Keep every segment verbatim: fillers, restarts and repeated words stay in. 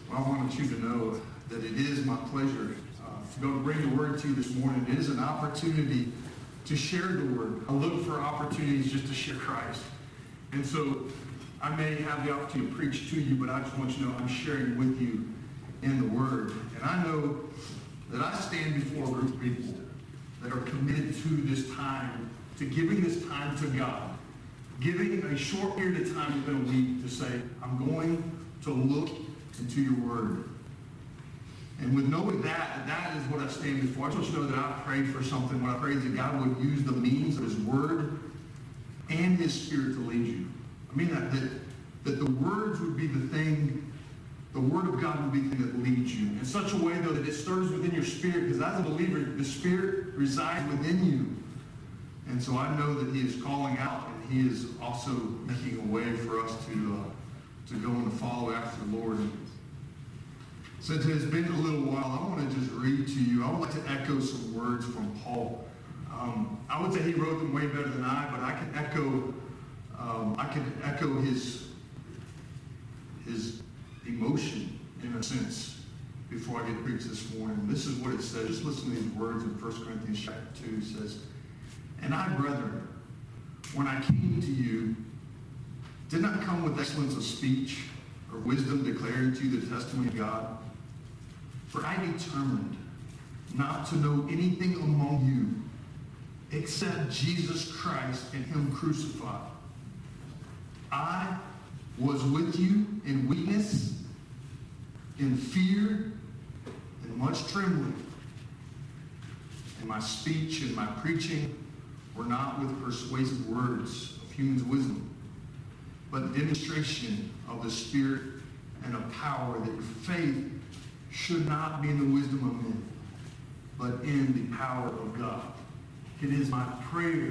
Well, I wanted you to know that it is my pleasure uh, to go to bring the word to you this morning. It is an opportunity to share the word. I look for opportunities just to share Christ. And so I may have the opportunity to preach to you, but I just want you to know I'm sharing with you in the word. And I know that I stand before a group of people that are committed to this time, to giving this time to God, giving a short period of time within a week to say, I'm going to look into your word. And with knowing that, that is what I stand before. I just want you to know that I prayed for something. When I prayed that God would use the means of his word and his spirit to lead you. I mean that, that, that the words would be the thing, the word of God would be the thing that leads you. In such a way, though, that it stirs within your spirit. Because as a believer, the spirit resides within you. And so I know that he is calling out, and he is also making a way for us to, uh, to go and to follow after the Lord. Since it has been a little while, I want to just read to you. I would like to echo some words from Paul. Um, I would say he wrote them way better than I, but I can echo, um, I can echo his, his emotion in a sense before I get preached this morning. This is what it says. Just listen to these words in First Corinthians chapter two. It says, "And I, brethren, when I came to you, did not come with excellence of speech or wisdom declaring to you the testimony of God. For I determined not to know anything among you except Jesus Christ and him crucified. I was with you in weakness, in fear, and much trembling. And my speech and my preaching were not with persuasive words of human wisdom, but demonstration of the Spirit and of power, that your faith should not be in the wisdom of men, but in the power of God." It is my prayer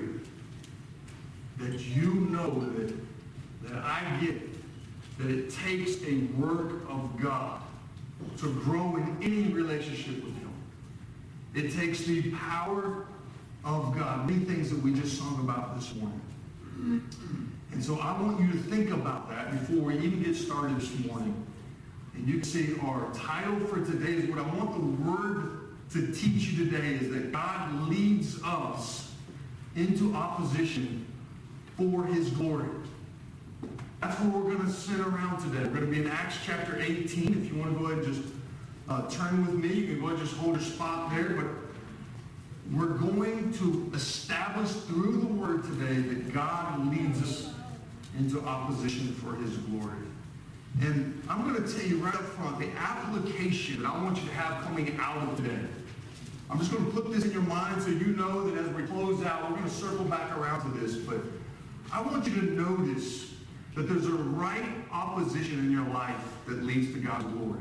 that you know that, that I get that it takes a work of God to grow in any relationship with him. It takes the power of God. Many things that we just sung about this morning. And so I want you to think about that before we even get started this morning. And you can see our title for today is what I want the word to teach you today is that God leads us into opposition for his glory. That's what we're going to sit around today. We're going to be in Acts chapter eighteen. If you want to go ahead and just uh, turn with me, you can go ahead and just hold your spot there. But we're going to establish through the word today that God leads us into opposition for his glory. And I'm going to tell you right up front, the application that I want you to have coming out of today. I'm just going to put this in your mind so you know that as we close out, we're going to circle back around to this. But I want you to notice that there's a right opposition in your life that leads to God's glory.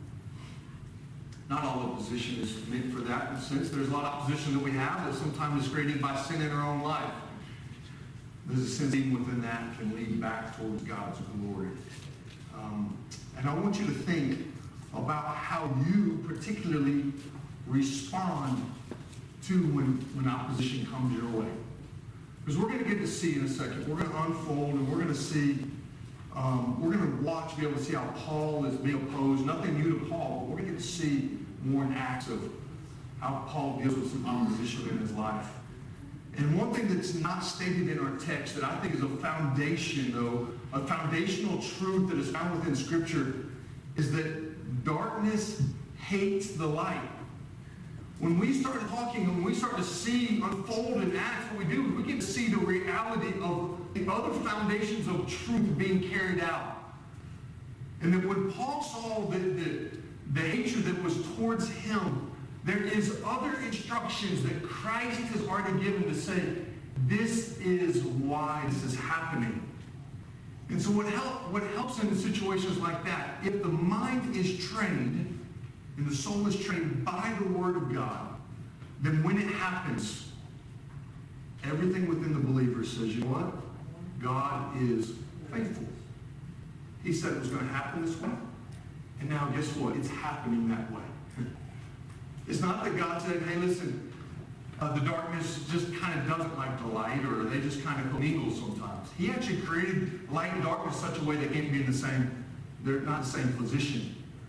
Not all opposition is meant for that in a sense. There's a lot of opposition that we have that sometimes is created by sin in our own life. There's a sin even within that can lead back towards God's glory. Um, and I want you to think about how you particularly respond to when, when opposition comes your way. Because we're going to get to see in a second. We're going to unfold and we're going to see, um, we're going to watch, be able to see how Paul is being opposed. Nothing new to Paul, but we're going to get to see more in Acts of how Paul deals with some opposition in his life. And one thing that's not stated in our text that I think is a foundation, though, a foundational truth that is found within Scripture, is that darkness hates the light. When we start talking and we start to see unfold in Acts what we do, we get to see the reality of the other foundations of truth being carried out. And that when Paul saw the, the, the hatred that was towards him, there is other instructions that Christ has already given to say, this is why this is happening. And so what, help, what helps in situations like that, if the mind is trained, and the soul is trained by the Word of God, then when it happens, everything within the believer says, you know what? God is faithful. He said it was going to happen this way. And now guess what? It's happening that way. It's not that God said, hey, listen, uh, the darkness just kind of doesn't like the light, or they just kind of commingle sometimes. He actually created light and darkness in such a way they can't be in the same, they're not the same position.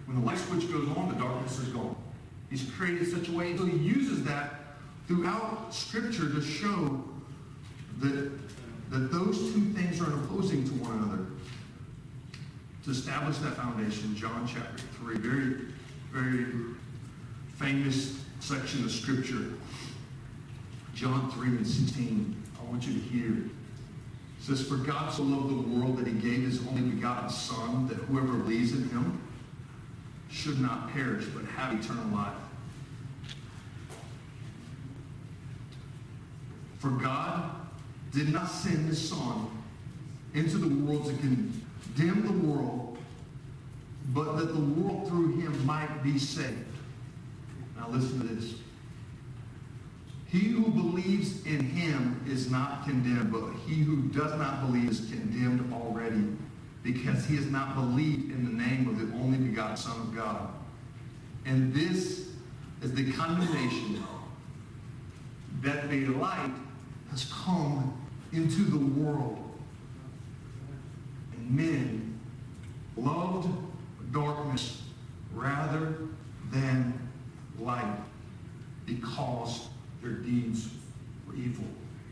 when the light switch goes on, the darkness is gone. He's created such a way, so he uses that throughout Scripture to show that, that those two things are opposing to one another. To establish that foundation, John chapter three, very, very famous section of Scripture. John three and sixteen, I want you to hear. It says, "For God so loved the world that he gave his only begotten Son, that whoever believes in him should not perish, but have eternal life. For God did not send his Son into the world to condemn the world, but that the world through him might be saved." Now listen to this. "He who believes in him is not condemned, but he who does not believe is condemned already, because he has not believed in the name of the only begotten Son of God. And this is the condemnation, that the light has come into the world, and men loved darkness rather than light, because their deeds were evil."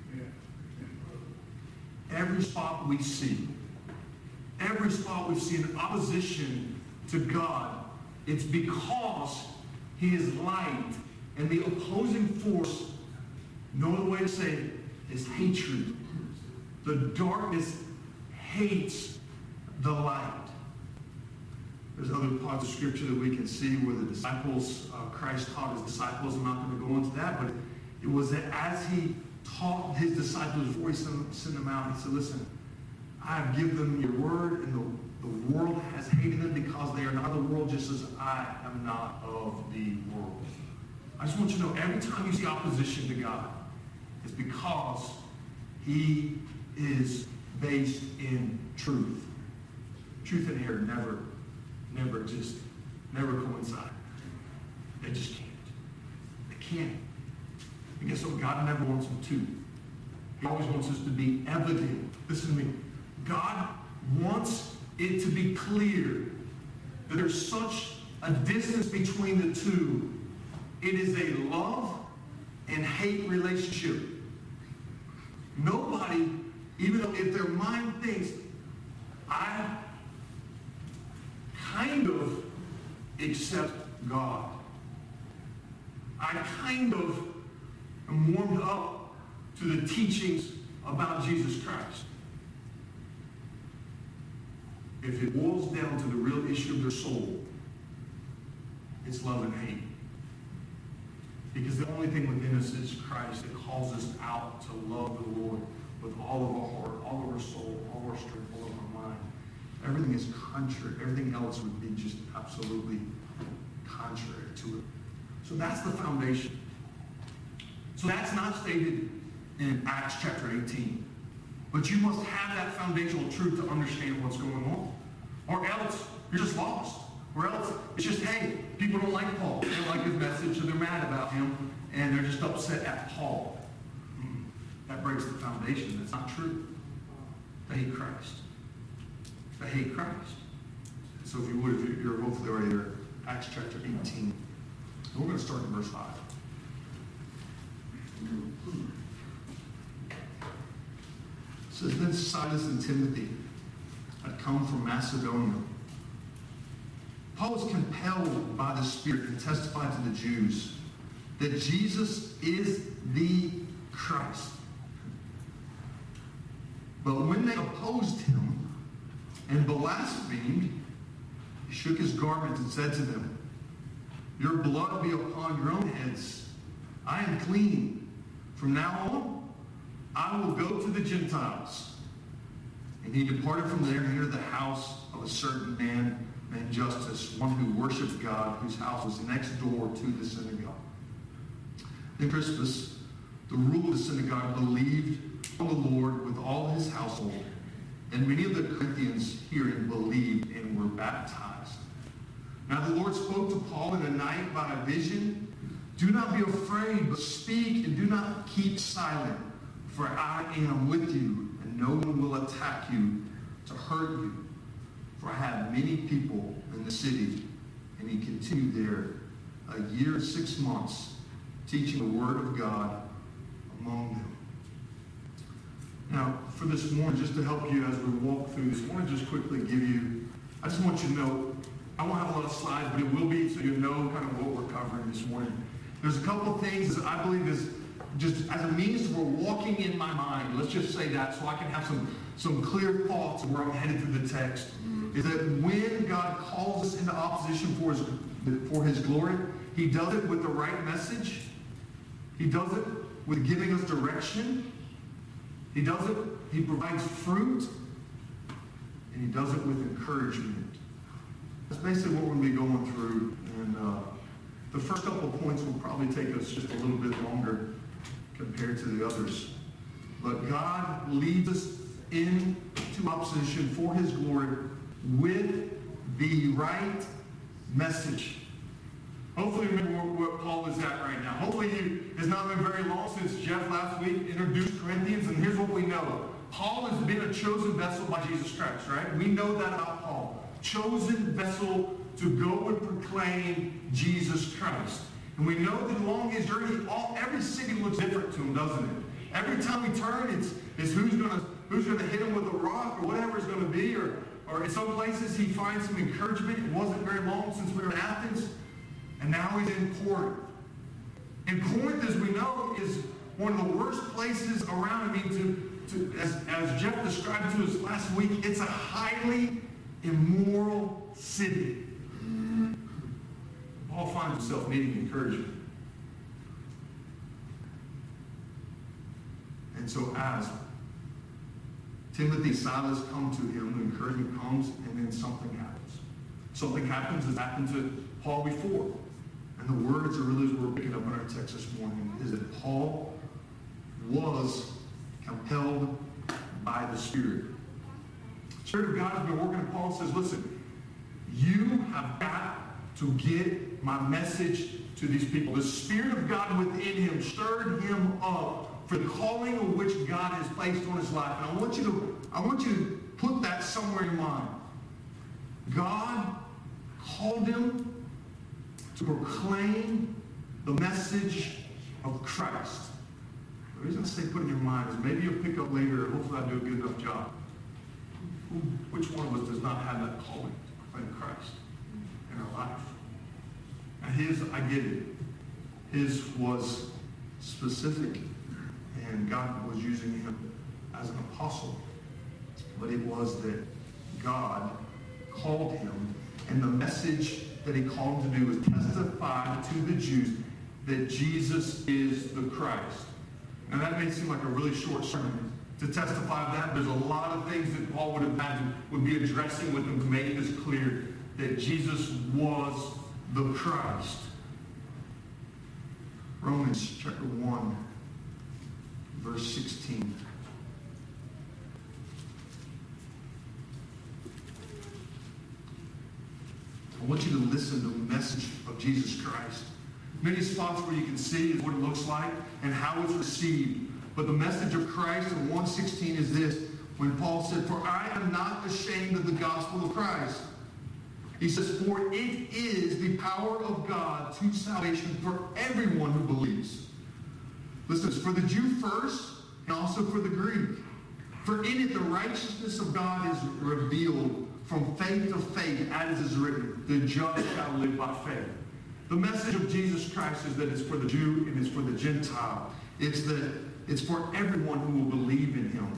Every spot we see, every spot we see in opposition to God, it's because he is light, and the opposing force, no other way to say it, is hatred. The darkness hates the light. There's other parts of Scripture that we can see where the disciples, uh, Christ taught his disciples. I'm not going to go into that, but it was that as he taught his disciples before he sent, sent them out, he said, "Listen, I have given them your word, and the, the world has hated them because they are not of the world, just as I am not of the world." I just want you to know, every time you see opposition to God, it's because he is based in truth. Truth and error never, never exist, never coincide. They just can't. They can't. And guess what? God never wants them to. He always wants us to be evident. Listen to me. God wants it to be clear that there's such a distance between the two. It is a love and hate relationship. Nobody, even though if their mind thinks, I kind of accept God, I kind of am warmed up to the teachings about Jesus Christ. If it boils down to the real issue of their soul, it's love and hate. Because the only thing within us is Christ that calls us out to love the Lord with all of our heart, all of our soul, all of our strength, all of our mind. Everything is contrary. Everything else would be just absolutely contrary to it. So that's the foundation. So that's not stated in Acts chapter eighteen. But you must have that foundational truth to understand what's going on. Or else you're just lost. Or else it's just, hey, people don't like Paul. They don't like his message, so they're mad about him, and they're just upset at Paul. Mm, that breaks the foundation. That's not true. They hate Christ. They hate Christ. So if you would, if you're hopefully already there, Acts chapter eighteen. And we're going to start in verse five. It says, "Then Silas and Timothy had come from Macedonia. Paul was compelled by the Spirit and testified to the Jews that Jesus is the Christ. But when they opposed him and blasphemed, he shook his garment and said to them, 'Your blood be upon your own heads. I am clean. From now on, I will go to the Gentiles.' And he departed from there and entered the house of a certain man named Justus, one who worshipped God, whose house was next door to the synagogue. Then Crispus, the ruler of the synagogue, believed on the Lord with all his household, and many of the Corinthians hearing believed and were baptized. Now the Lord spoke to Paul in the night by a vision, 'Do not be afraid, but speak and do not keep silent, for I am with you, and no one will attack you to hurt you. For I have many people in the city And he continued there a year and six months, teaching the Word of God among them. Now, for this morning, just to help you as we walk through this, I want to just quickly give you, I just want you to know, I won't have a lot of slides, but it will be so you know kind of what we're covering this morning. There's a couple of things that I believe is just as a means for walking in my mind. Let's just say that so I can have some, some clear thoughts of where I'm headed through the text. Is that when God calls us into opposition for his, for his glory, he does it with the right message. He does it with giving us direction. He does it, he provides fruit. And he does it with encouragement. That's basically what we're going to be going through. And uh, the first couple of points will probably take us just a little bit longer compared to the others. But God leads us into opposition for his glory with the right message. Hopefully you remember what Paul is at right now. Hopefully you, it's not been very long since Jeff last week introduced Corinthians, and here's what we know. Paul has been a chosen vessel by Jesus Christ, right? We know that about Paul. Chosen vessel to go and proclaim Jesus Christ. And we know that along his journey, all, every city looks different to him, doesn't it? Every time we turn, it's, it's who's going to who's going to hit him with a rock or whatever it's going to be. Or, or in some places he finds some encouragement. It wasn't very long since we were in Athens. And now he's in Corinth. And Corinth, as we know, is one of the worst places around. I mean, to, to as, as Jeff described to us last week, it's a highly immoral city. Paul finds himself needing encouragement. And so as Timothy and Silas come to him, the encouragement comes, and then something happens. Something happens that happened to Paul before. And the words are really what we're picking up in our text this morning, is that Paul was compelled by the Spirit. The Spirit of God has been working, and Paul says, listen, you have got to get my message to these people. The Spirit of God within him stirred him up for the calling of which God has placed on his life. And I want you to, I want you to put that somewhere in your mind. God called him to proclaim the message of Christ. The reason I say put it in your mind is maybe you'll pick up later, hopefully I do a good enough job. Who, which one of us does not have that calling to proclaim Christ in our life? Now his, I get it. His was specific, and God was using him as an apostle. But it was that God called him, and the message that he called him to do was testify to the Jews that Jesus is the Christ. Now that may seem like a really short sermon. To testify of that, there's a lot of things that Paul would imagine would be addressing with them to make this clear that Jesus was the Christ. Romans chapter one, verse sixteen. I want you to listen to the message of Jesus Christ. Many spots where you can see is what it looks like and how it's received. But the message of Christ in one sixteen is this, when Paul said, for I am not ashamed of the gospel of Christ. He says, for it is the power of God to salvation for everyone who believes. Listen, it's for the Jew first and also for the Greek. For in it the righteousness of God is revealed from faith to faith, as is written, the just shall live by faith. The message of Jesus Christ is that it's for the Jew and it's for the Gentile. It's that it's for everyone who will believe in him.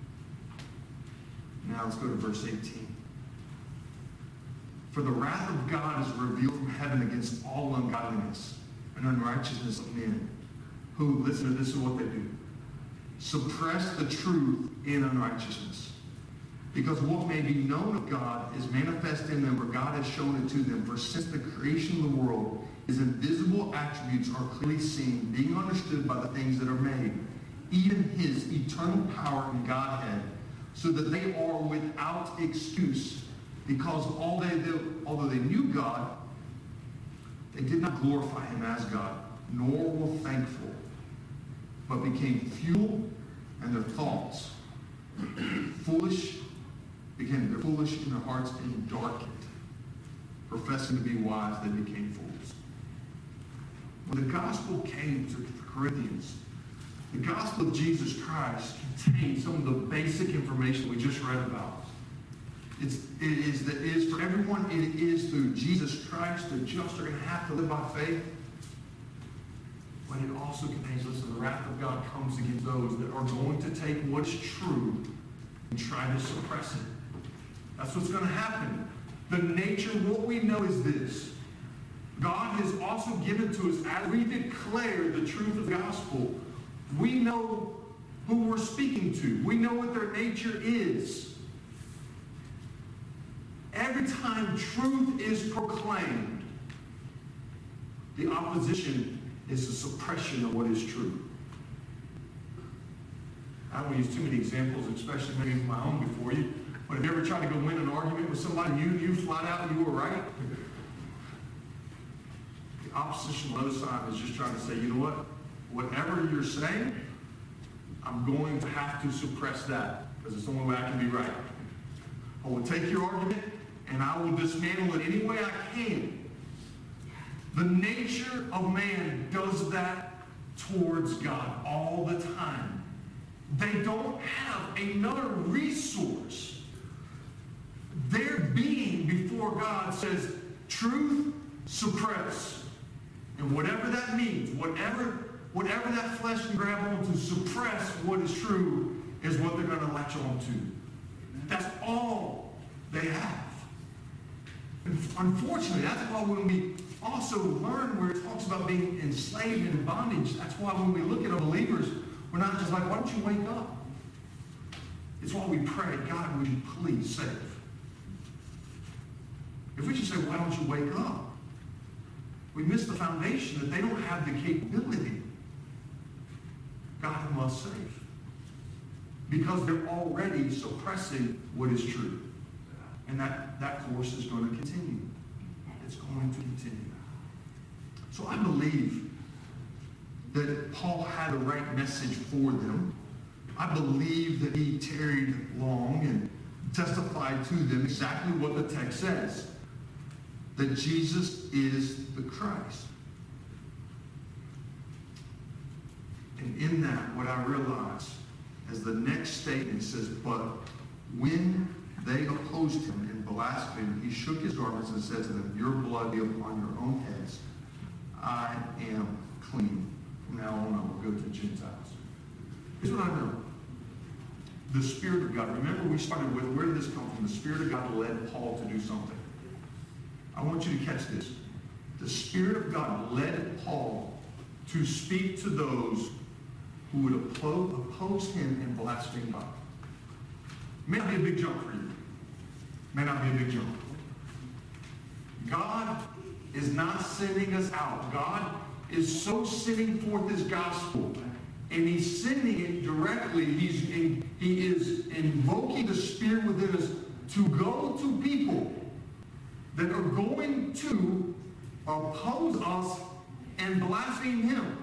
Now let's go to verse eighteen. For the wrath of God is revealed from heaven against all ungodliness and unrighteousness of men, who, listen to this is what they do, suppress the truth in unrighteousness. Because what may be known of God is manifest in them, for God has shown it to them. For since the creation of the world, his invisible attributes are clearly seen, being understood by the things that are made, even his eternal power and Godhead, so that they are without excuse. Because all they, although they knew God, they did not glorify him as God, nor were thankful, but became futile, and their thoughts foolish became their foolish in their hearts being darkened. professing to be wise, they became fools. When the gospel came to the Corinthians, the gospel of Jesus Christ contained some of the basic information we just read about. It's, it is that it is for everyone, it is through Jesus Christ. The just are going to have to live by faith. But it also contains, listen, the wrath of God comes against those that are going to take what's true and try to suppress it. That's what's going to happen. The nature, what we know is this. God has also given to us, as we declare the truth of the gospel, we know who we're speaking to. We know what their nature is. Every time truth is proclaimed, the opposition is a suppression of what is true. I don't want to use too many examples, especially maybe of my own before you. But if you ever try to go win an argument with somebody, you you flat out, you were right. The opposition on the other side is just trying to say, you know what? Whatever you're saying, I'm going to have to suppress that because it's the only way I can be right. I will take your argument and I will dismantle it any way I can. The nature of man does that towards God all the time. They don't have another resource. Their being before God says, truth, suppress. And whatever that means, whatever, whatever that flesh can grab on to suppress what is true is what they're going to latch on to. That's all they have. And unfortunately, that's why when we also learn where it talks about being enslaved and in bondage, that's why when we look at unbelievers, we're not just like, why don't you wake up? It's why we pray, God, would you please save? If we just say, why don't you wake up? We miss the foundation that they don't have the capability. God must save. Because they're already suppressing what is true. And that, that course is going to continue. It's going to continue. So I believe that Paul had the right message for them. I believe that he tarried long and testified to them exactly what the text says. That Jesus is the Christ. And in that, what I realize as the next statement says, but when they opposed him and blasphemed, he shook his garments and said to them, your blood be upon your own heads. I am clean. From now on, I will go to Gentiles. Here's what I know. The Spirit of God. Remember we started with, where did this come from? The Spirit of God led Paul to do something. I want you to catch this. The Spirit of God led Paul to speak to those who would oppose him and blaspheme God. May not be a big jump for you. May not be a big jump. God is not sending us out. God is so sending forth his gospel, and he's sending it directly. He's in, he is invoking the Spirit within us to go to people that are going to oppose us and blaspheme him.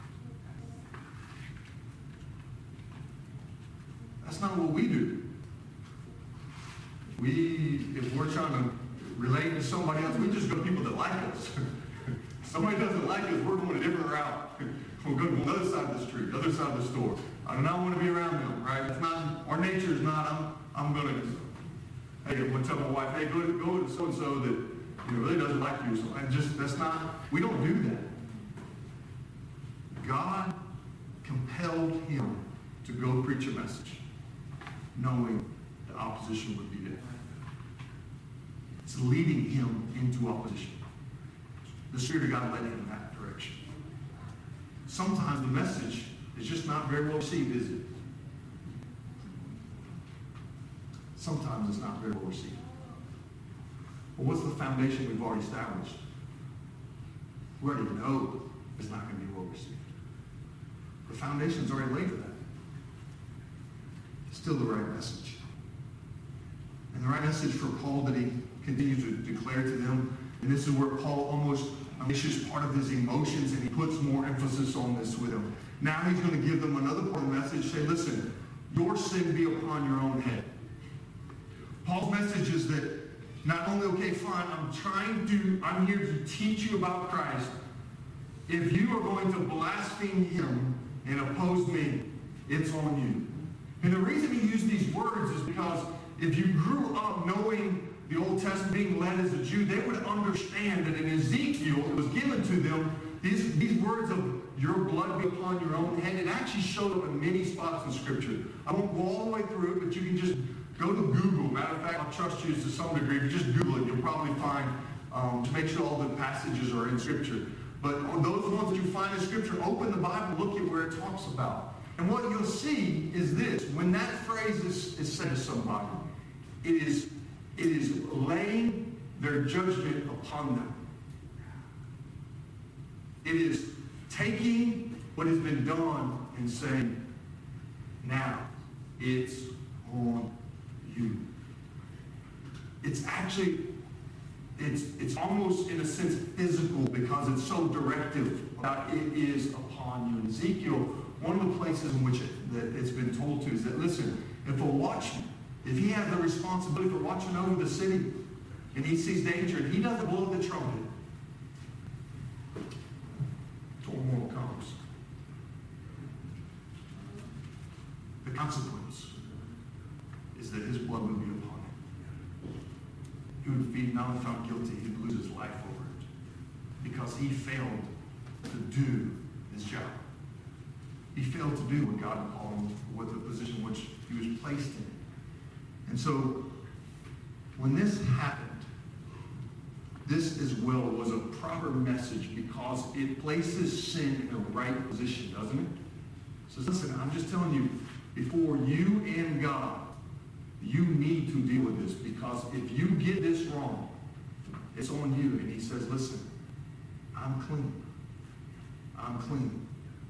That's not what we do. We, if we're trying to relate to somebody else, we just go to people that like us. Somebody doesn't like us, we're going a different route. We'll go to the other side of the street, the other side of the store. I do not want to be around them, right? It's not, our nature is not, I'm, I'm going to, hey, I'm going to tell my wife, hey, go to, go to so-and-so that, you know, really doesn't like you. So I just, that's not, we don't do that. God compelled him to go preach a message, knowing the opposition would be there. It's leading him into opposition. The Spirit of God led him in that direction. Sometimes the message is just not very well received, is it? Sometimes it's not very well received. But what's the foundation we've already established? We already know it's not going to be well received. The foundation's already laid for that. It's still the right message. And the right message for Paul that he continues to declare to them, and this is where Paul almost unleashes part of his emotions, and he puts more emphasis on this with them. Now he's going to give them another part of the message, say, listen, your sin be upon your own head. Paul's message is that not only, okay, fine, I'm trying to, I'm here to teach you about Christ. If you are going to blaspheme him and oppose me, it's on you. And the reason he used these words is because if you grew up knowing the Old Testament, being led as a Jew, they would understand that in Ezekiel, it was given to them, these, these words of your blood be upon your own head. It actually showed up in many spots in Scripture. I won't go all the way through it, but you can just go to Google. Matter of fact, I'll trust you to some degree. If you just Google it, you'll probably find, um, to make sure all the passages are in Scripture. But those ones that you find in Scripture, open the Bible, look at where it talks about. And what you'll see is this. When that phrase is, is said to somebody, it is, it is laying their judgment upon them. It is taking what has been done and saying, now it's on you. It's actually, it's, it's almost in a sense physical because it's so directive about it is upon you. In Ezekiel, one of the places in which it, that it's been told to is that, listen, if a watchman, if he has the responsibility for watching over the city and he sees danger and he doesn't blow the trumpet, turmoil comes. The consequence is that his blood would be upon him. He would be not only found guilty, he'd lose his life over it because he failed to do his job. He failed to do what God called him, what the position which he was placed in. And so, when this happened, this as well was a proper message because it places sin in a right position, doesn't it? So listen, I'm just telling you, before you and God, you need to deal with this because if you get this wrong, it's on you. And he says, listen, I'm clean. I'm clean.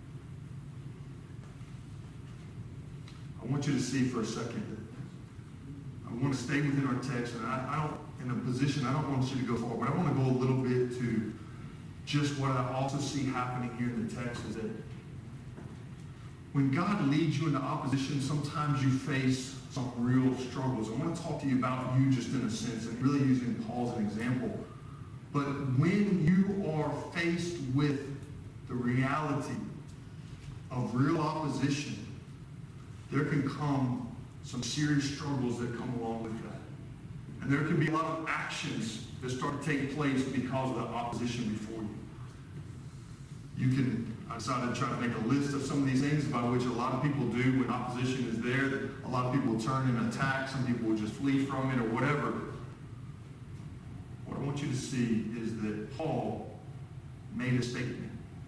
I want you to see for a second that I want to stay within our text, and I, I don't, in a position, I don't want you to go forward, but I want to go a little bit to just what I also see happening here in the text is that when God leads you into opposition, sometimes you face some real struggles. I want to talk to you about you just in a sense, and really using Paul as an example. But when you are faced with the reality of real opposition, there can come some serious struggles that come along with that. And there can be a lot of actions that start to take place because of the opposition before you. You can, I decided to try to make a list of some of these things about which a lot of people do when opposition is there. A lot of people will turn and attack. Some people will just flee from it or whatever. What I want you to see is that Paul made a statement.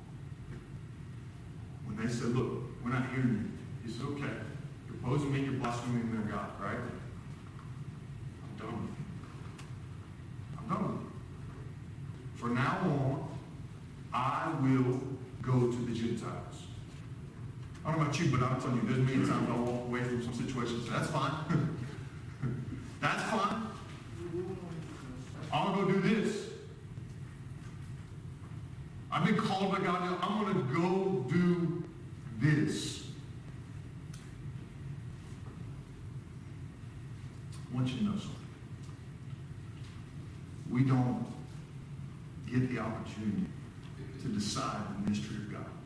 When they said, look, we're not hearing you. He said, okay, you're opposing me, you're blaspheming their God, right? I'm done with you. I'm done with you. From now on, I will go to the Gentiles. I don't know about you, but I'm telling you, there's many times I walk away from some situations. That's fine. That's fine. I'll go do this. I've been called by God. I'm going to go do this. I want you to know something. We don't get the opportunity to decide the mystery of God.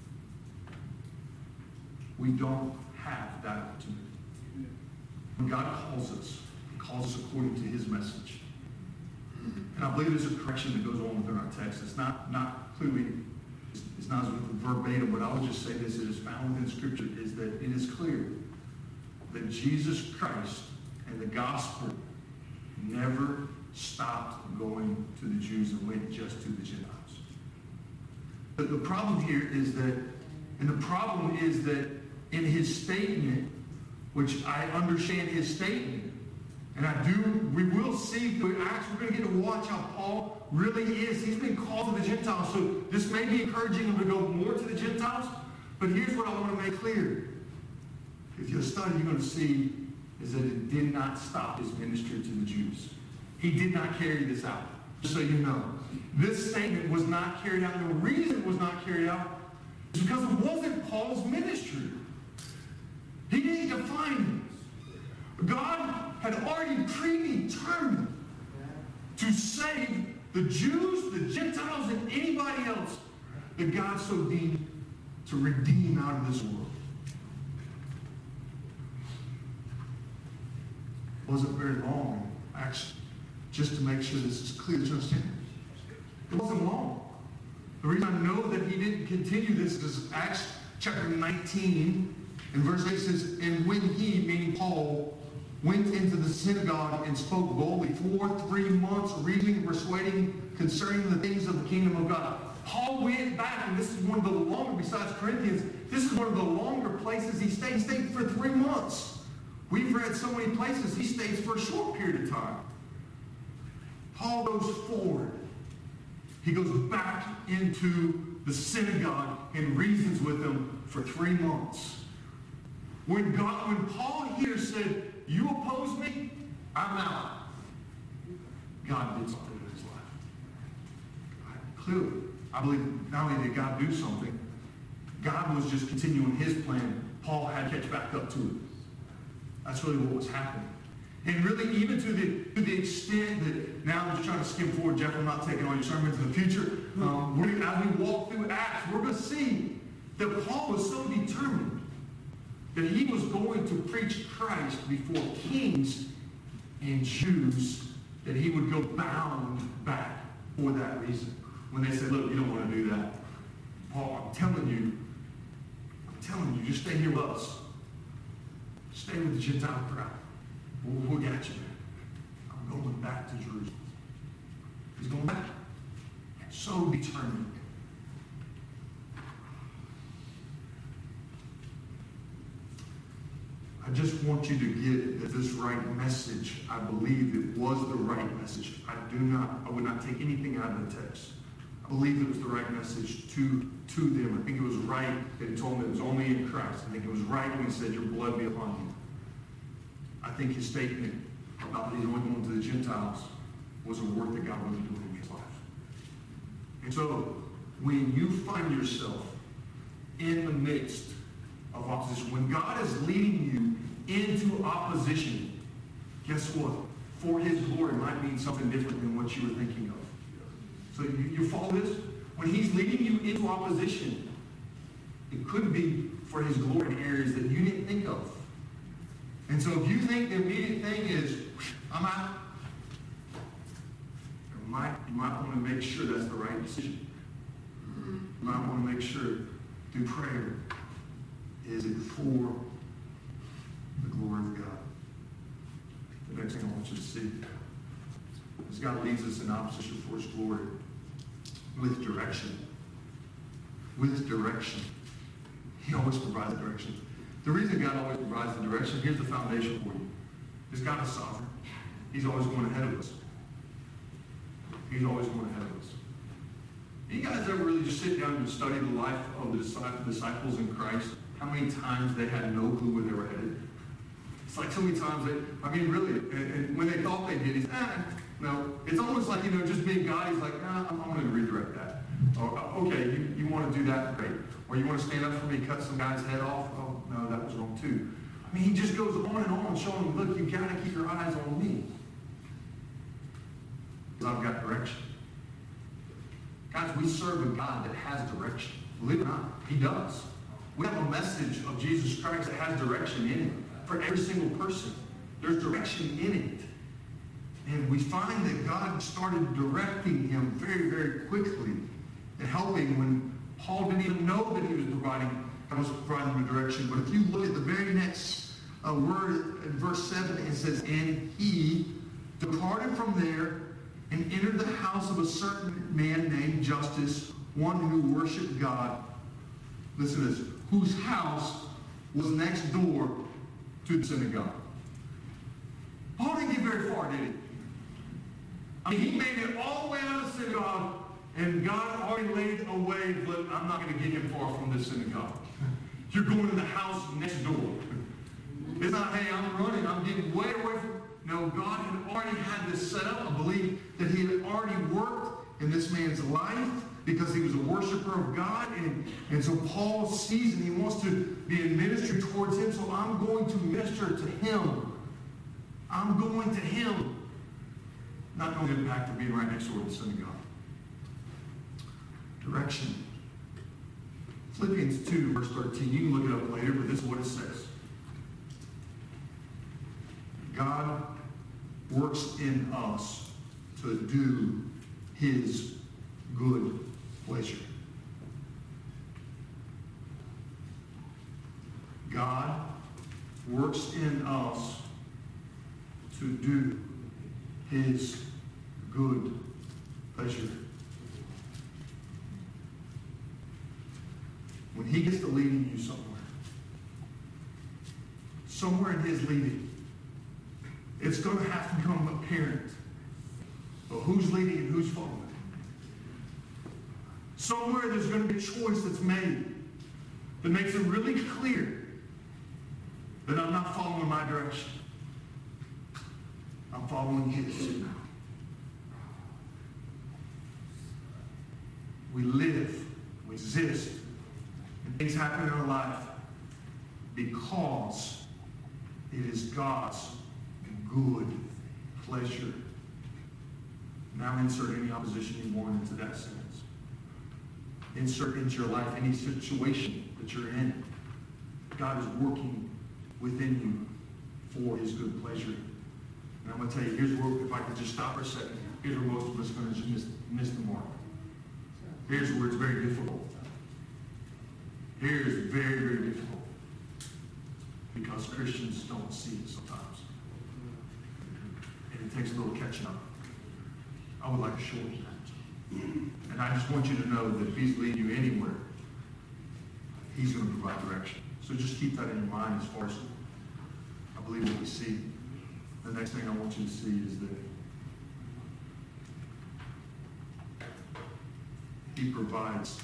We don't have that opportunity. When God calls us, he calls us according to his message. And I believe there's a correction that goes on within our text. It's not, not clearly, it's, it's not verbatim, but I would just say this, it is found within Scripture, is that it is clear that Jesus Christ and the gospel never stopped going to the Jews and went just to the Gentiles. But the problem here is that, and the problem is that in his statement, which I understand his statement, and I do, we will see through Acts, we're going to get to watch how Paul really is. He's been called to the Gentiles, so this may be encouraging him to go more to the Gentiles, but here's what I want to make clear. If you study, you're going to see is that it did not stop his ministry to the Jews. He did not carry this out, just so you know. This statement was not carried out. The reason it was not carried out is because it wasn't Paul's ministry. He didn't define it. God had already predetermined to save the Jews, the Gentiles, and anybody else that God so deemed to redeem out of this world. It wasn't very long, actually, just to make sure this is clear. Did you understand? It wasn't long. The reason I know that he didn't continue this is Acts chapter nineteen, and verse eight says, and when he, meaning Paul, went into the synagogue and spoke boldly for three months, reasoning and persuading concerning the things of the kingdom of God. Paul went back, and this is one of the longer, besides Corinthians, this is one of the longer places he stayed. He stayed for three months. We've read so many places he stays for a short period of time. Paul goes forward. He goes back into the synagogue and reasons with them for three months. When God, when Paul here said, you oppose me, I'm out. God did something in his life. Clearly, I believe not only did God do something, God was just continuing his plan. Paul had to catch back up to it. That's really what was happening. And really, even to the to the extent that, now I'm just trying to skim forward, Jeff, I'm not taking all your sermons in the future. Um, we're gonna, as we walk through Acts, we're going to see that Paul was so determined that he was going to preach Christ before kings and Jews, that he would go bound back for that reason. When they said, look, you don't want to do that. Paul, I'm telling you, I'm telling you, just stay here with us. Stay with the Gentile crowd. We'll, we'll get you, man. I'm going back to Jerusalem. He's going back. So determined. I just want you to get that this right message, I believe it was the right message. I do not, I would not take anything out of the text. I believe it was the right message to, to them. I think it was right that he told them it was only in Christ. I think it was right when he said, your blood be upon you. I think his statement about that he's only going to the Gentiles was a work that God was doing in his life. And so, when you find yourself in the midst of opposition, when God is leading you into opposition, guess what? For his glory might mean something different than what you were thinking of. So you, you follow this? When he's leading you into opposition, it could be for his glory in areas that you didn't think of. And so if you think the immediate thing is, I'm out, you might, you might want to make sure that's the right decision. You might want to make sure through prayer, is it for the glory of God? The next thing I want you to see is God leads us in opposition for his glory with direction. With direction. He always provides direction. The reason God always provides the direction, here's the foundation for you. Is God is sovereign. He's always going ahead of us. He's always going ahead of us. You guys ever really just sit down and study the life of the disciples in Christ? How many times they had no clue where they were headed? It's like so many times they, I mean, really, and, and when they thought they did, he's, ah, no. It's almost like, you know, just being God, he's like, ah, I'm, I'm going to redirect that. Or, okay, you, you want to do that? Great. Or you want to stand up for me, cut some guy's head off? Oh, no, that was wrong too. I mean, he just goes on and on showing, look, you've got to keep your eyes on me. Because I've got direction. Guys, we serve a God that has direction. Believe it or not, he does. We have a message of Jesus Christ that has direction in it for every single person. There's direction in it. And we find that God started directing him very, very quickly and helping when Paul didn't even know that he was providing, God was providing him a direction. But if you look at the very next uh, word in verse seven, it says, and he departed from there and entered the house of a certain man named Justus, one who worshiped God. Listen to this. Whose house was next door to the synagogue. Paul didn't get very far, did he? I mean, he made it all the way out of the synagogue, and God already laid a way, look, I'm not going to get him far from this synagogue. You're going to the house next door. It's not, hey, I'm running, I'm getting way away from... No, God had already had this set up. I believe that he had already worked in this man's life because he was a worshiper of God. And, and so Paul sees and he wants to be in ministry towards him. So I'm going to minister to him. I'm going to him. Not knowing the impact of being right next door to the synagogue. Direction. Philippians two, verse thirteen. You can look it up later, but this is what it says. God works in us to do his good pleasure. God works in us to do his good pleasure. When he gets to leading you somewhere, somewhere in his leading, it's going to have to become apparent of who's leading and who's following. Somewhere there's going to be a choice that's made that makes it really clear that I'm not following my direction. I'm following his. We live, we exist, and things happen in our life because it is God's good pleasure. Now insert any opposition you want into that sentence. Insert into your life any situation that you're in. God is working within you for his good pleasure. And I'm going to tell you, here's where, if I could just stop for a second, here's where most of us are going to just miss, miss the mark. Here's where it's very difficult. Here's very, very difficult. Because Christians don't see it sometimes. And it takes a little catching up. I would like to shorten that. And I just want you to know that if he's leading you anywhere, he's going to provide direction. So just keep that in your mind as far as I believe what we see. The next thing I want you to see is that he provides.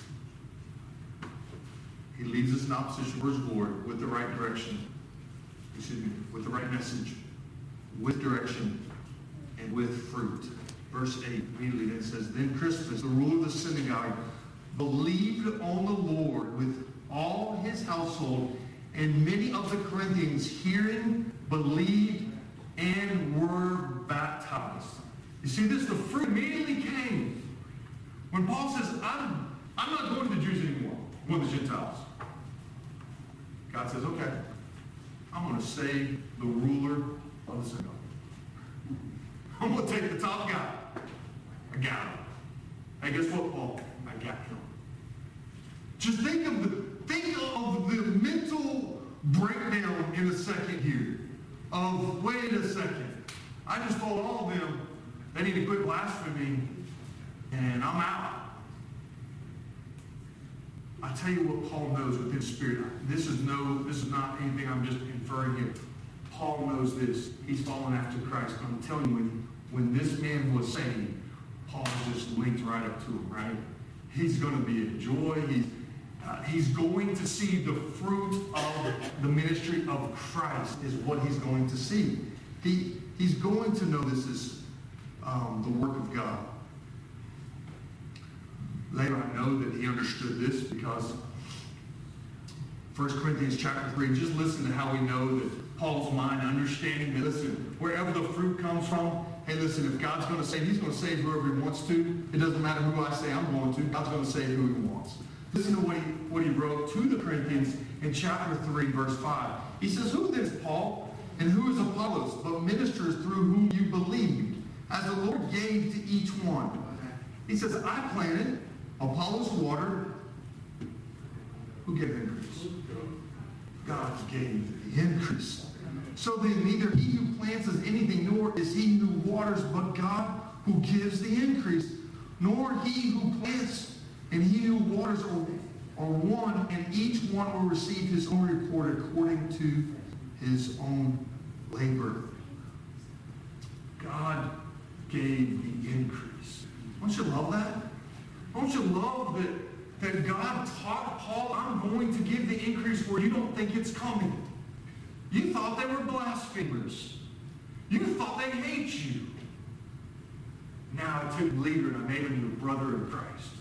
He leads us in opposition for his glory with the right direction. Excuse me, with the right message, with direction, and with fruit. Verse eight, immediately then says, Then Crispus, the ruler of the synagogue, believed on the Lord with all his household, and many of the Corinthians, hearing, believed, and were baptized. You see this? The fruit immediately came. When Paul says, I'm, I'm not going to the Jews anymore, I'm going to the Gentiles. God says, okay, I'm going to save the ruler of the synagogue. I'm going to take the top guy. I got him. Hey, guess what, Paul? I got him. Just think of the think of the mental breakdown in a second here. Of wait a second. I just told all of them they need to quit blasphemy, and I'm out. I tell you what Paul knows within his spirit. This is no, this is not anything I'm just inferring here. Paul knows this. He's following after Christ. I'm telling you, when, when this man was saved, Paul just linked right up to him, right? He's going to be a joy. He's, uh, he's going to see the fruit of the ministry of Christ is what he's going to see. He, he's going to know this is um, the work of God. Later I know that he understood this because First Corinthians chapter three, just listen to how we know that Paul's mind, understanding that, listen, wherever the fruit comes from, hey, listen, if God's going to save, he's going to save whoever he wants to. It doesn't matter who I say I'm going to. God's going to save who he wants. Listen to what he, what he wrote to the Corinthians in chapter three, verse five. He says, Who then is Paul, and who is Apollos, but ministers through whom you believed, as the Lord gave to each one? He says, I planted, Apollos watered. Who gave increase? God gave the increase. So then neither he who plants is anything, nor is he who waters, but God who gives the increase. Nor he who plants and he who waters are, are one, and each one will receive his own reward according to his own labor. God gave the increase. Don't you love that? Don't you love that, that God taught Paul, I'm going to give the increase where you don't think it's coming. You thought they were blasphemers. You thought they hate you. Now I took a leader and I made him your brother in Christ.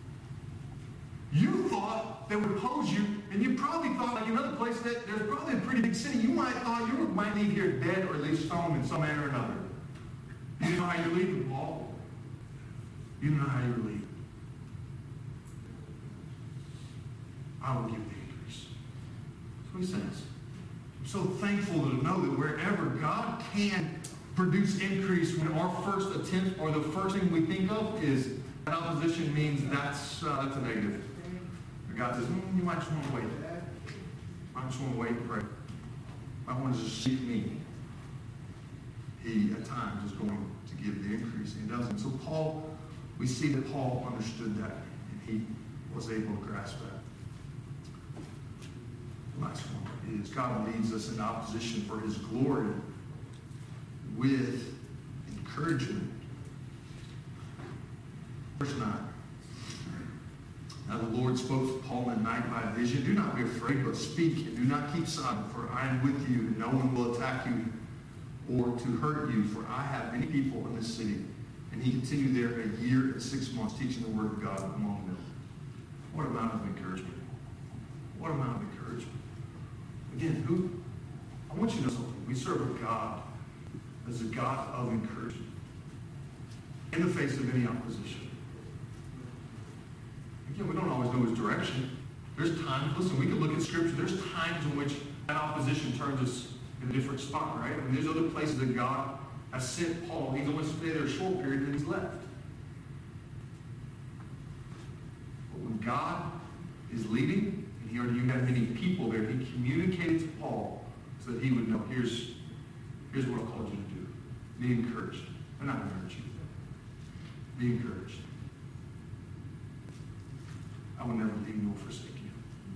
You thought they would oppose you, and you probably thought, like another place, that there's probably a pretty big city. You might have thought you might leave here dead or at least stoned in some manner or another. You didn't know how you're leaving, Paul. You didn't know how you're leaving. I will give the increase. That's what he says. I'm so thankful to know that wherever God can produce increase, when our first attempt or the first thing we think of is that opposition means that's, uh, that's a negative. But God says, mm, you might just want to wait. You might just want to wait and pray. You might want to just seek me. He, at times, is going to give the increase, and he doesn't. So Paul, we see that Paul understood that, and he was able to grasp that. The last one is God leads us in opposition for his glory with encouragement. Verse nine. Now the Lord spoke to Paul in the night by vision. Do not be afraid, but speak, and do not keep silent, for I am with you, and no one will attack you or to hurt you, for I have many people in this city. And he continued there a year and six months, teaching the word of God among them. What amount of encouragement. What amount of encouragement. Again, who? I want you to know something. We serve a God as a God of encouragement in the face of any opposition. Again, we don't always know his direction. There's times, listen, we can look at Scripture. There's times in which that opposition turns us in a different spot, right? I mean, there's other places that God has sent Paul. He's only stayed there a short period and he's left. But when God is leading, and he already had many people there, he communicated to Paul so that he would know, here's, here's what I called you to do. Be encouraged. I'm not going to hurt you. Be encouraged. I will never leave you or forsake you.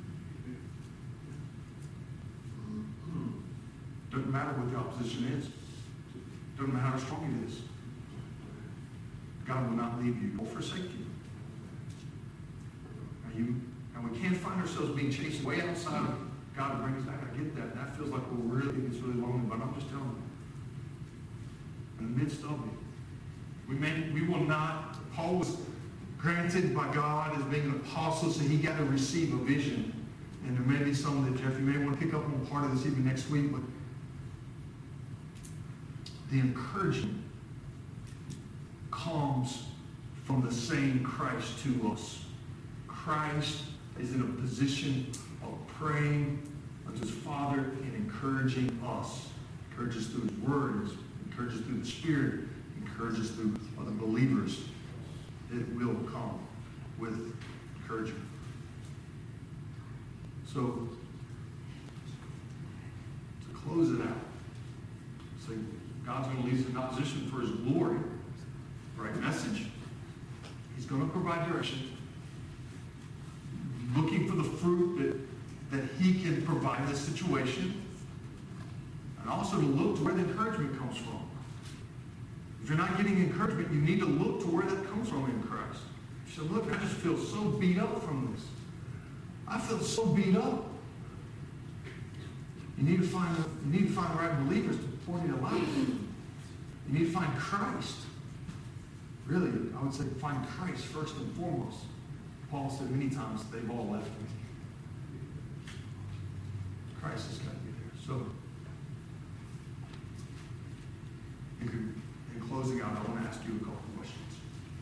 Doesn't matter what the opposition is. Doesn't matter how strong it is. God will not leave you or forsake you. And, you. and we can't find ourselves being chased way outside of God to bring us back. I get that. That feels like we're really, it's really lonely, but I'm just telling you. In the midst of it, we, may, we will not, Paul was granted by God as being an apostle, so he got to receive a vision. And there may be some that, Jeff, you may want to pick up on part of this even next week, but the encouragement comes from the same Christ to us. Christ is in a position of praying unto his Father and encouraging us. Encourages through his words, encourages through the Spirit, encourages through other believers. It will come with encouragement. So, to close it out, say, God's going to lead us in opposition for his glory. Right message. He's going to provide direction. Looking for the fruit that, that he can provide in this situation. And also to look to where the encouragement comes from. If you're not getting encouragement, you need to look to where that comes from in Christ. You say, look, I just feel so beat up from this. I feel so beat up. You need to find the, you need to find the right believers to point you to life. You need to find Christ. Really, I would say find Christ first and foremost. Paul said many times they've all left me. Christ has got to be there. So, in, in closing out, I want to ask you a couple of questions.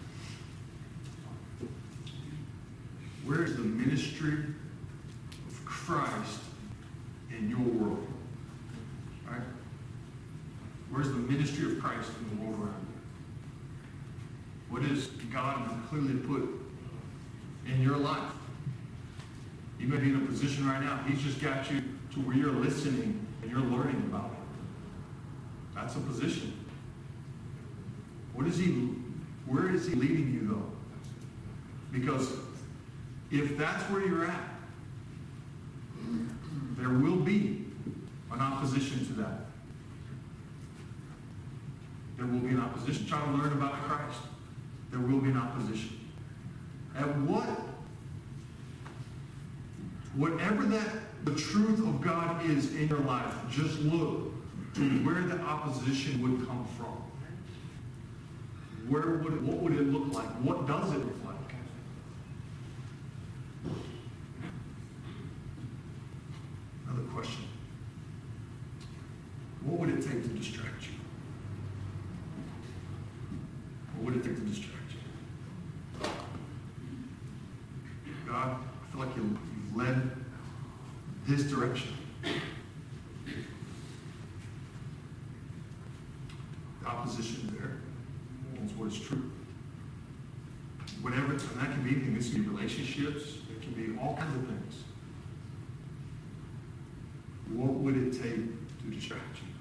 Where is the ministry of Christ in your world? Right? Where's the ministry of Christ in the world around you? What is God clearly put in your life? You may be in a position right now, he's just got you to where you're listening and you're learning about it. That's a position. What is he, where is he leading you though? Because if that's where you're at, there will be an opposition to that. There will be an opposition. Try to learn about Christ. There will be an opposition. And what, whatever that the truth of God is in your life, just look to where the opposition would come from. Where would it, what would it look like? What does it look like? Another question. What would it take to distract you? feel like you, you've led this direction. The opposition there is what is true. Whatever, and that can be anything. This can be relationships. It can be all kinds of things. What would it take to distract you?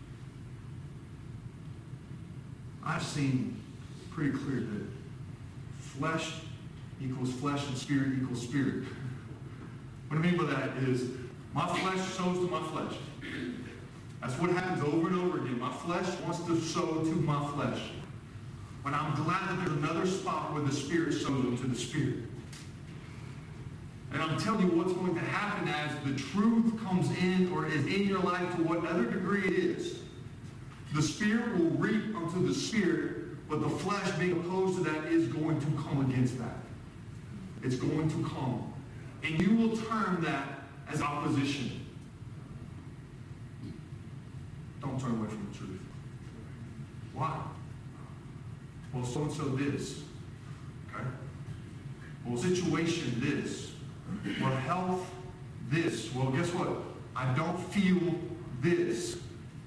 I've seen pretty clear that flesh equals flesh and spirit equals spirit. What I mean by that is my flesh sows to my flesh. That's what happens over and over again. My flesh wants to sow to my flesh. But I'm glad that there's another spot where the Spirit sows into the Spirit. And I'm telling you what's going to happen as the truth comes in or is in your life to whatever degree it is. The Spirit will reap unto the Spirit, but the flesh being opposed to that is going to come against that. It's going to come. And you will term that as opposition. Don't turn away from the truth. Why? Well, so-and-so this. Okay? Well, situation this. Well, health this. Well, guess what? I don't feel this.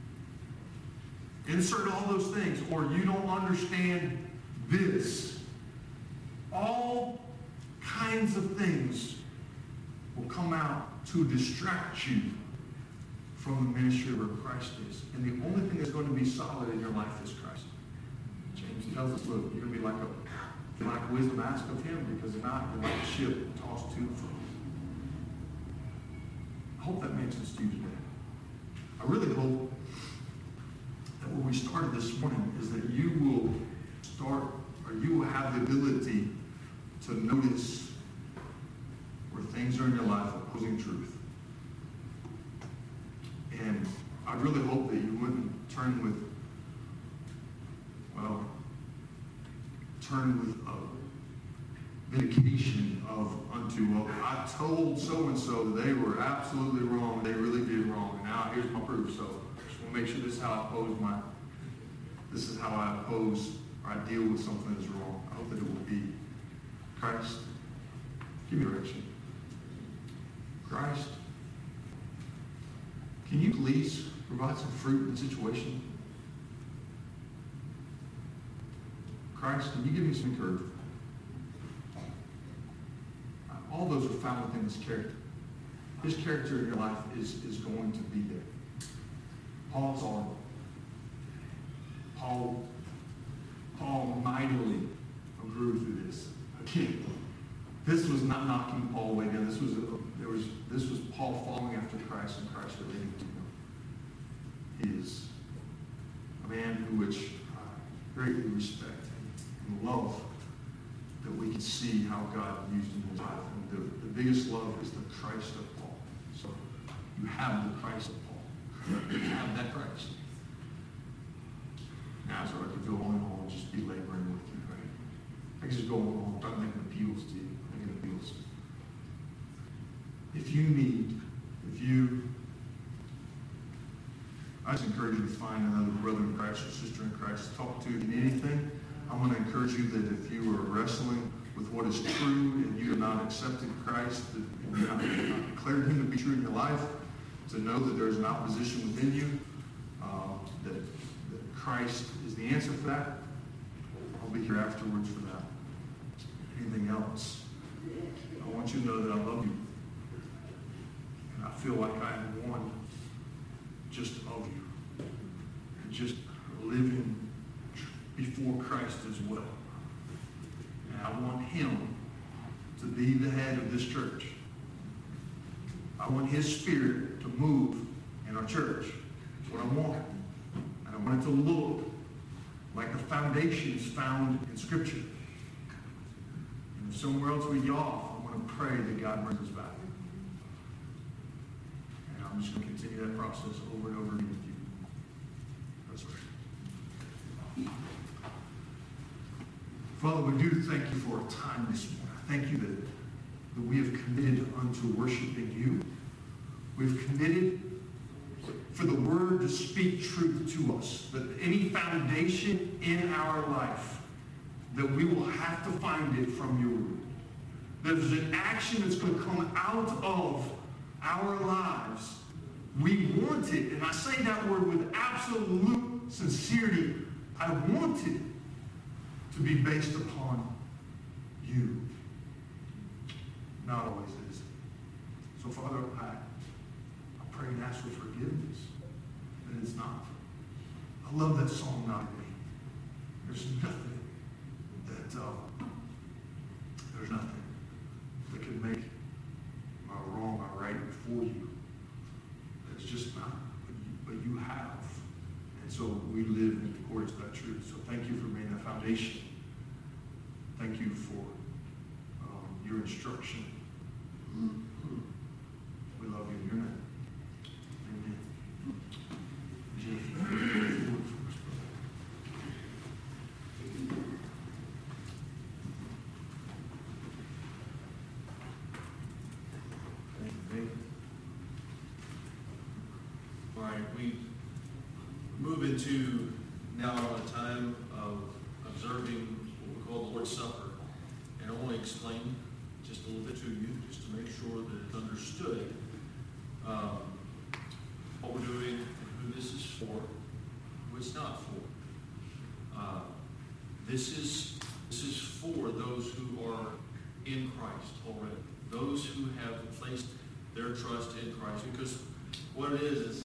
Insert all those things. Or you don't understand this. All kinds of things will come out to distract you from the ministry where Christ is. And the only thing that's going to be solid in your life is Christ. James tells us, look, you're going to be like a if you lack wisdom, ask of him, because if not, you're like a ship tossed to and fro. I hope that makes sense to you today. I really hope that where we started this morning is that you will start, or you will have the ability to notice where things are in your life opposing truth. And I really hope that you wouldn't turn with, well, turn with a vindication of unto, well, I told so-and-so that they were absolutely wrong. They really did wrong. And now here's my proof. So I just want to make sure this is how I oppose my, this is how I oppose or I deal with something that's wrong. I hope that it will be Christ. Give me direction. Christ. Can you please provide some fruit in the situation? Christ, can you give me some encouragement? All those are found within his character. His character in your life is, is going to be there. Paul saw it. Paul, Paul mightily grew through this. Again, this was not knocking Paul away down. This was a, there was this was Paul following after Christ and Christ relating to him. He is a man who which I greatly respect and love, that we can see how God used in his life. And the, the biggest love is the Christ of Paul. So you have the Christ of Paul. You have that Christ. Now, so I could go on and on and just be laboring with you, right? I can just go on and on, try to make appeals to you. Making appeals. If you need, if you, I just encourage you to find another brother in Christ or sister in Christ to talk to. If you need anything, I'm going to encourage you that if you are wrestling with what is true and you have not accepted Christ, that you have not declared him to be true in your life, to know that there is an opposition within you, uh, that, that Christ is the answer for that. I'll be here afterwards for that. Anything else? I want you to know that I love you. And I feel like I am one just of you. And just living before Christ as well. And I want him to be the head of this church. I want his spirit to move in our church. That's what I want. And I want it to look like the foundations found in Scripture. And if somewhere else we get off, I want to pray that God brings us back. And I'm just going to continue that process over and over again with you. Let's pray. Father, we do thank you for our time this morning. I thank you that, that we have committed unto worshiping you. We've committed for the word to speak truth to us. That any foundation in our life, that we will have to find it from your word. There's an action that's going to come out of our lives. We want it, and I say that word with absolute sincerity. I want it to be based upon you. Not always is. So, Father, I, I pray and ask for forgiveness. And it's not. I love that song, Not Me. There's nothing that, uh, there's nothing that can make my wrong my right before you. It's just not. But you, but you have. And so we live in accordance to that truth. So thank you for being that foundation. Thank you for um, your instruction. We love you in your name. Amen. All right, we move into now a time of observing what we call the Lord's Supper. And I want to explain just a little bit to you, just to make sure that it's understood um, what we're doing and who this is for, who it's not for. Uh, this is this is for those who are in Christ already, those who have placed their trust in Christ. Because what it is is